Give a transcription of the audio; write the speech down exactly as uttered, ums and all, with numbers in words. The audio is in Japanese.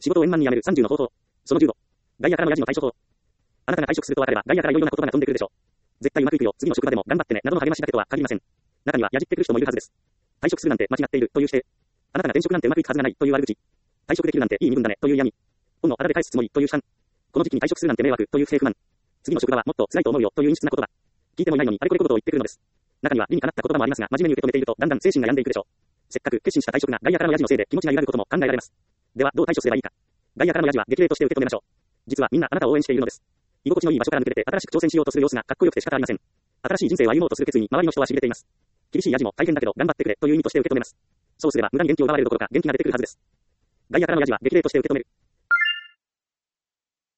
仕事を円満に辞めるさんじゅうの方法。そのじゅうご。外野からのヤジの対処法。あなたが退職すると分かれば、外野からいろいろな言葉が飛んでくるでしょう。絶対うまくいくよ、次の職場でも頑張ってね、などの励ましだけとは限りません。中には、やじってくる人もいるはずです。退職するなんて間違っている、という否定。あなたが転職なんてうまくいくはずがない、という悪口。退職できるなんていい身分だね、という嫌味。本のあだで返すつもり、という批判。この時期に退職するなんて迷惑、という不平不満。次の職場はもっと辛いと思うよ、という陰湿な言葉。聞いてもいないのに、あれこれことを言ってくるのです。中には理にかなった言葉もありますが、真面目に受け止めていると、だんだん精神が病んでいくでしょう。せっかく決心した退職が外野からのヤジのせいで気持ちが揺らぐことも考えられます。では、どう対処すればいいか。外野からのヤジは激励として受け止めましょう。実はみんなあなたを応援しているのです。居心地のいい場所から抜け出て新しく挑戦しようとする様子がかっこよくて仕方ありません。新しい人生を歩もうとする決意に周りの人は痺れています。厳しいヤジも大変だけど頑張ってくれという意味として受け止めます。そうすれば無駄に元気を奪われるどころか元気が出てくるはずです。外野からのヤジは激励として受け止める。